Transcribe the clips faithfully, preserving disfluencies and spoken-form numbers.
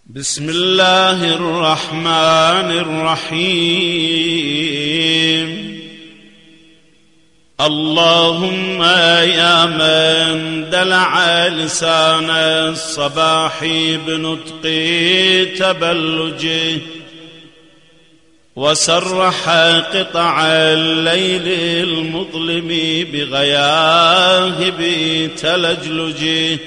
بسم الله الرحمن الرحيم. اللهم يا من دلع لسان الصباح بنطق تبلجه وسرح قطع الليل المظلم بغياهب تلجلجه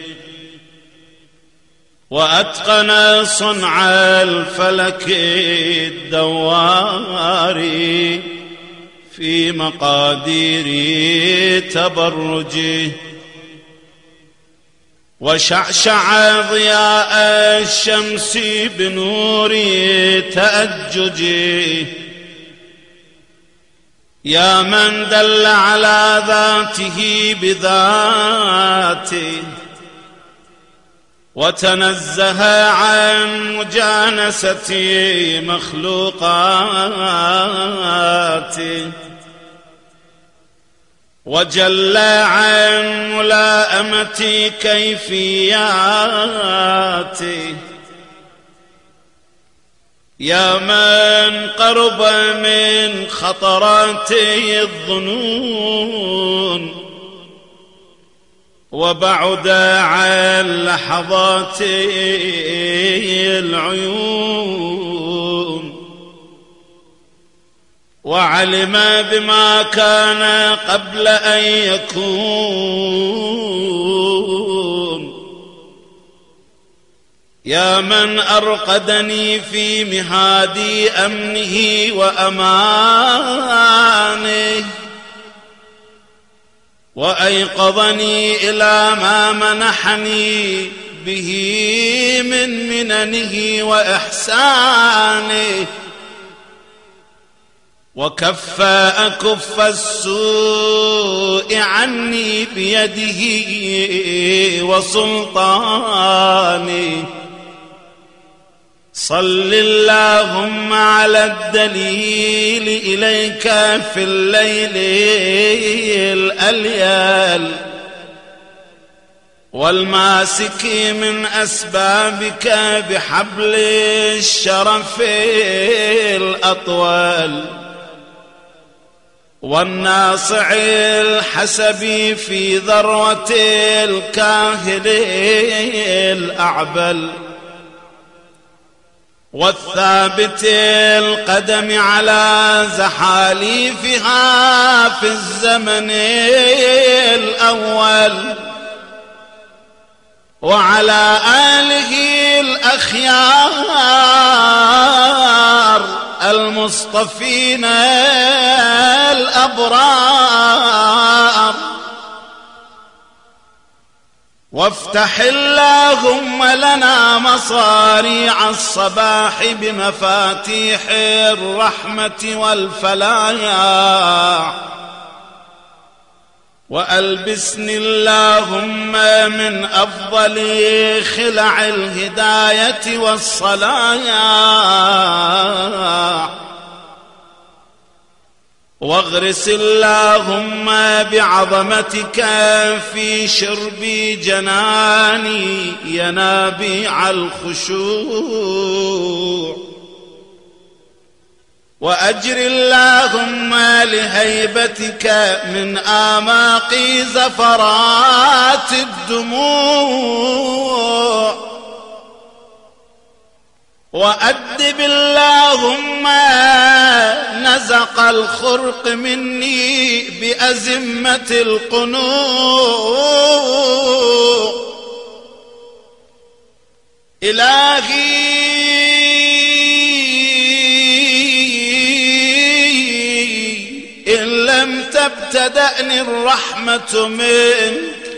وأتقن صنع الفلك الدوار في مقادير تبرجه وشعشع ضياء الشمس بنور تأججه يا من دل على ذاته بذاته وتنزه عن مجانسة مخلوقاته وجل عن ملائمة كيفياته يا من قرب من خطرات الظنون وبعد عن لحظات العيون وعلم بما كان قبل أن يكون يا من أرقدني في مهاد أمنه وأمانه وأيقظني إلى ما منحني به من مننه وإحسانه وكف أكف السوء عني بيده وسلطانه صل اللهم على الدليل إليك في الليل الأليال والماسك من أسبابك بحبل الشرف الأطول والناصع الحسب في ذروة الكاهل الأعبل والثابت القدم على زحاليفها في الزمن الأول وعلى آله الأخيار المصطفين الأبرار وافتح اللهم لنا مصاريع الصباح بمفاتيح الرحمة والفلاح وألبسني اللهم من أفضل خلع الهداية والصلاح واغرس اللهم بعظمتك في شرب جناني ينابيع الخشوع وأجر اللهم لهيبتك من آماق زفرات الدموع وأدب اللهم نزق الخرق مني بأزمة القنوع إلهي إن لم تبتدأني الرحمة منك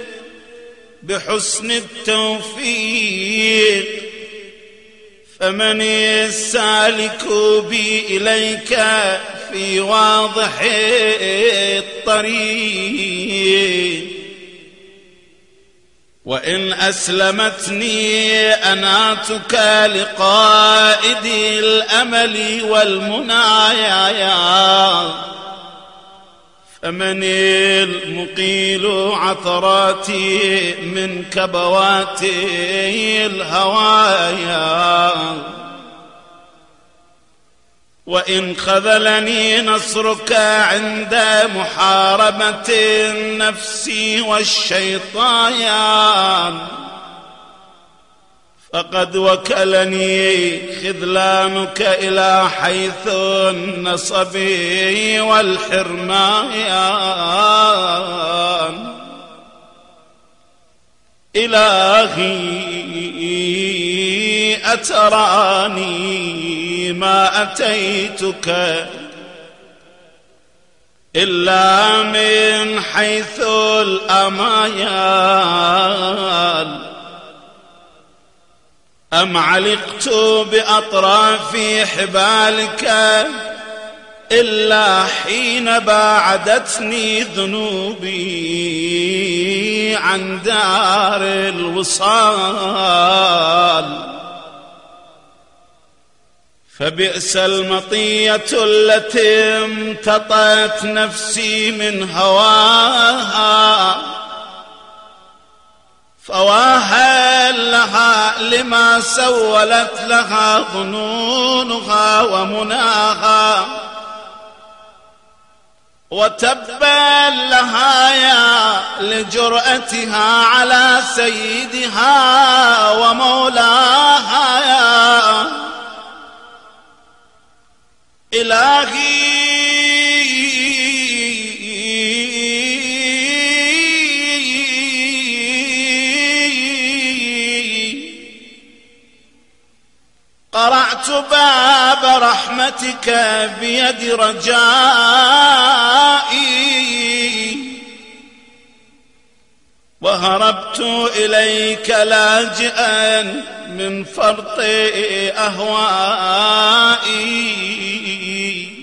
بحسن التوفيق فمن السالك بي إليك في واضح الطريق وإن أسلمتني أناتك لقائد الأمل والمنايا فمن المقيل عثراتي من كبوات الهوايا وإن خذلني نصرك عند محاربة النفس والشيطان فقد وكلني خذلانك إلى حيث النصب والحرمان. إلهي أتراني ما أتيتك إلا من حيث الأمايل أم علقت بأطراف حبالك إلا حين باعدتني ذنوبي عن دار الوصال. فبئس المطية التي امتطت نفسي من هواها فواها لها لما سولت لها ظنونها ومناها وتبا لها يا لجرأتها على سيدها ومولاها يا إلهي قرعت باب رحمتك بيد رجائي وهربت إليك لاجئا من فرط أهوائي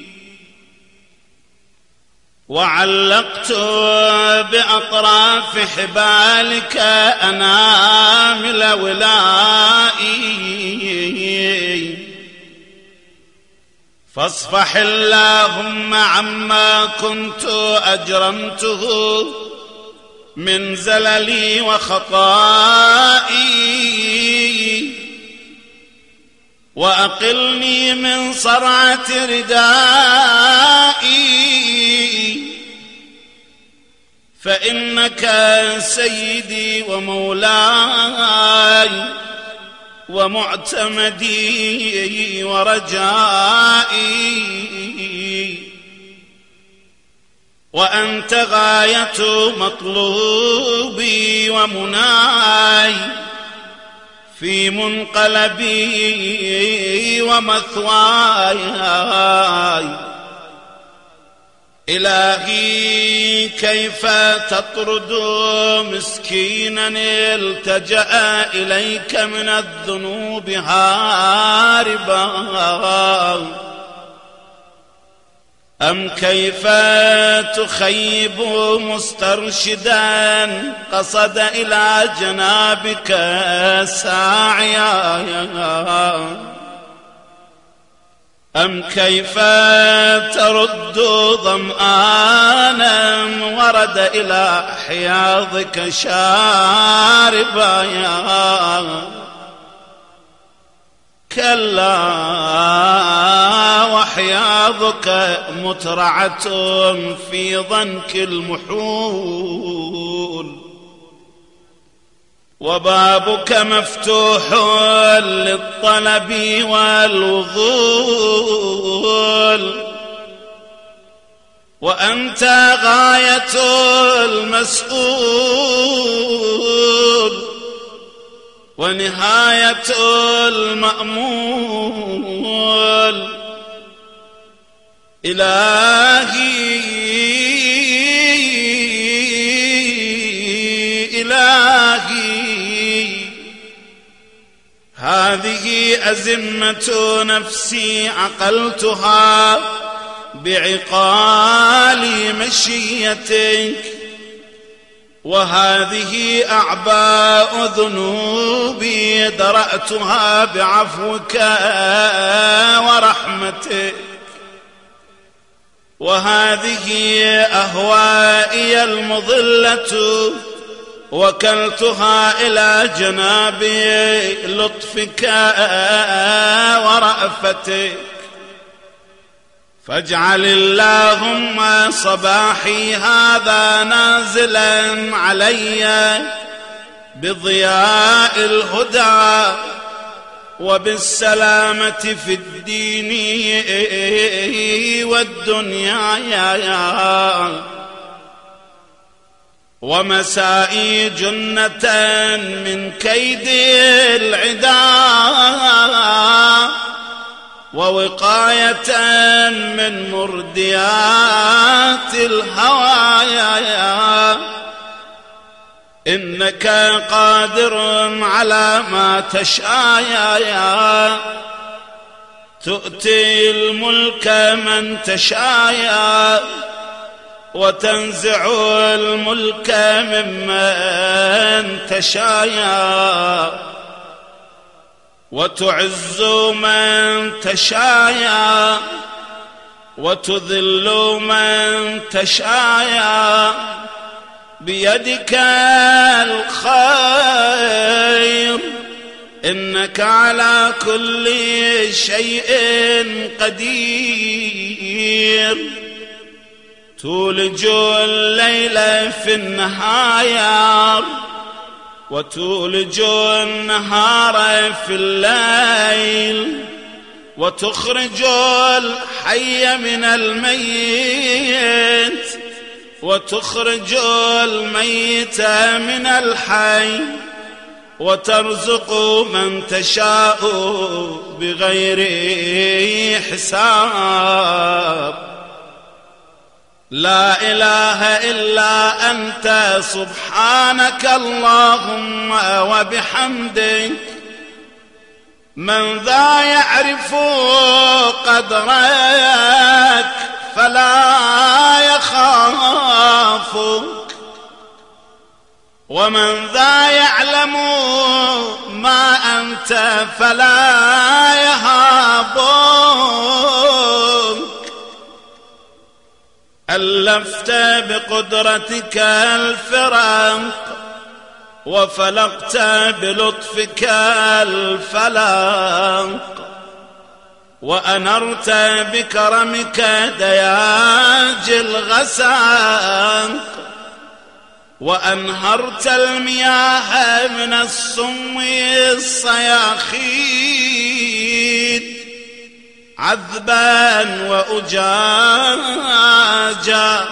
وعلقت بأطراف حبالك أنامل ولائي فاصفح اللهم عما كنت أجرمته من زللي وخطائي وأقلني من صرعة ردائي فإنك سيدي ومولاي ومعتمدي ورجائي وأنت غاية مطلوبي ومناي في منقلبي ومثواي. إلهي كيف تطرد مسكينا التجأ إليك من الذنوب هاربا أم كيف تخيب مسترشدا قصد إلى جنابك ساعيا أم كيف ترد ظمآنا ورد إلى حياضك شاربا كلا وحياضك مترعة في ضنك المحول وبابك مفتوح للطلب والوصول وأنت غاية المسؤول ونهاية المأمول. إلهي إلهي هذه أزمة نفسي عقلتها بعقال مشيتك وهذه أعباء ذنوبي درأتها بعفوك ورحمتك وهذه أهوائي المضلة وكلتها إلى جناب لطفك ورأفتك، فاجعل اللهم صباحي هذا نازلا علي بضياء الهدى وبالسلامة في الدين والدنيا، ومسائي جنة من كيد العدا، ووقاية من مرديات الهوايا، إنك قادر على ما تشاء، تؤتي الملك من تشاء وتنزع الملك ممن تشاء، وتعز من تشاء وتذل من تشاء، بيدك الخير، إنك على كل شيء قدير، تولج الليل في النهار وتولج النهار في الليل، وتخرج الحي من الميت وتخرج الميت من الحي، وترزق من تشاء بغير حساب. لا إله إلا أنت سبحانك اللهم وبحمدك، من ذا يعرف قدرك فلا يخافك، ومن ذا يعلم ما أنت فلا يهابك، ألفت بقدرتك الفرق وفلقت بلطفك الفلق، وأنرت بكرمك دياج الغساق، وأنهرت المياه من الصم الصياخيد عذبا وأجاجا،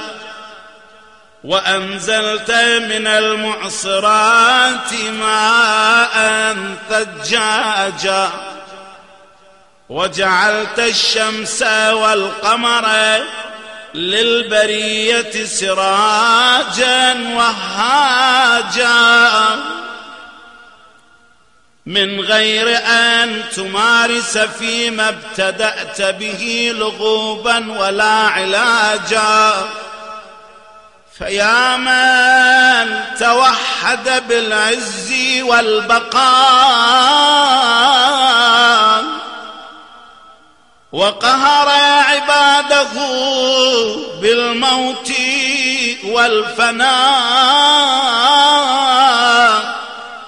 وأنزلت من المعصرات ماء ثجاجا، وجعلت الشمس والقمر للبرية سراجا وهاجا، من غير أن تمارس فيما ابتدأت به لغوبا ولا علاجا، فيا من توحد بالعز والبقاء وقهر عباده بالموت والفناء،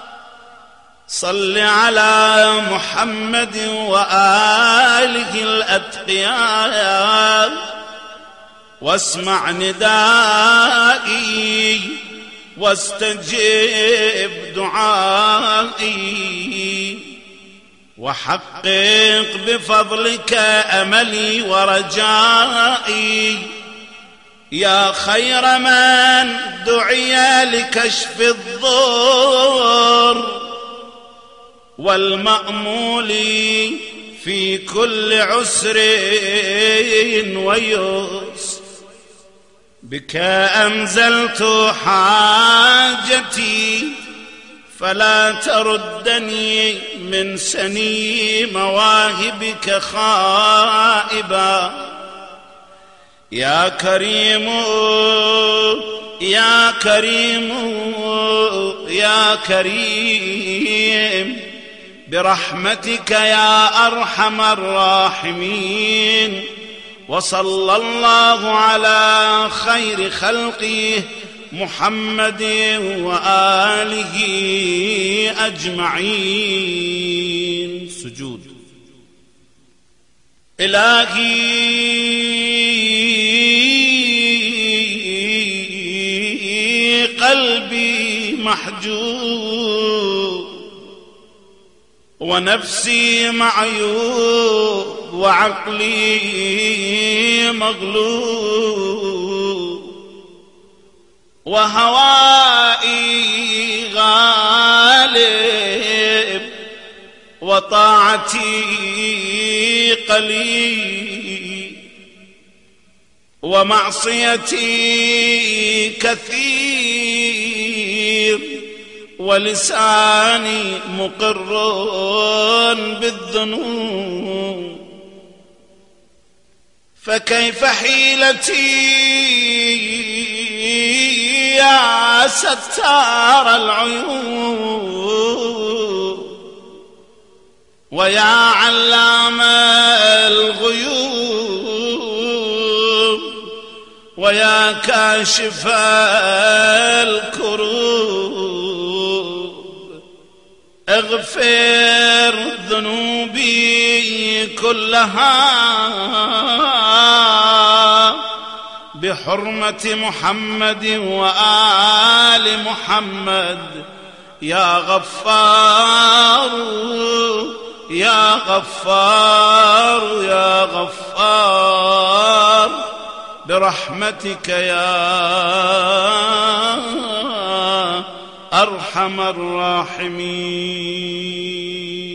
صل على محمد وآله الأتقياء، واسمع ندائي واستجب دعائي، وحقق بفضلك أملي ورجائي، يا خير من دعي لكشف الضر والمأمول في كل عسر ويسر، بك أنزلت حاجتي فلا تردني من سني مواهبك خائبا، يا كريم يا كريم يا كريم، برحمتك يا أرحم الراحمين، وصلى الله على خير خلقه محمد وآله أجمعين. سجود. إلهي قلبي محجوب ونفسي معيوب وعقلي مغلوب وهوائي غالب وطاعتي قليل ومعصيتي كثير ولساني مقر بالذنوب فكيف حيلتي يا ستار العيوب ويا علام الغيوب ويا كاشف الكروب اغفر ذنوبي كلها بحرمة محمد وآل محمد يا غفار يا غفار يا غفار برحمتك يا أرحم الراحمين.